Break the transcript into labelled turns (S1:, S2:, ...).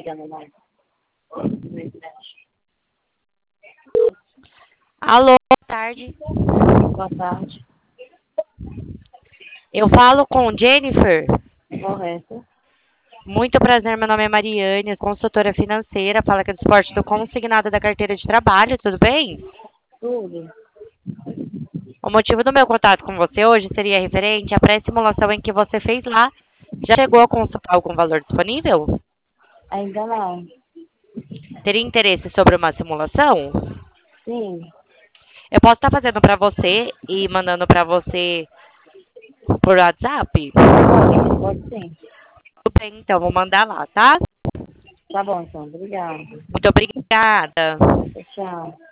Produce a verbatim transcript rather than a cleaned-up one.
S1: ligando mais.
S2: Alô, boa tarde.
S1: Boa tarde.
S2: Eu falo com Jennifer.
S1: Correto.
S2: Muito prazer, meu nome é Mariane, consultora financeira, fala aqui do esporte do consignado da carteira de trabalho, tudo bem?
S1: Tudo.
S2: O motivo do meu contato com você hoje seria referente à pré-simulação em que você fez lá. Já chegou a consultar algum valor disponível?
S1: Ainda não.
S2: Teria interesse sobre uma simulação?
S1: Sim.
S2: Eu posso estar fazendo para você e mandando para você por WhatsApp?
S1: Pode, pode sim.
S2: Tudo bem, então vou mandar lá, tá?
S1: Tá bom, então. Obrigada.
S2: Muito obrigada.
S1: Tchau.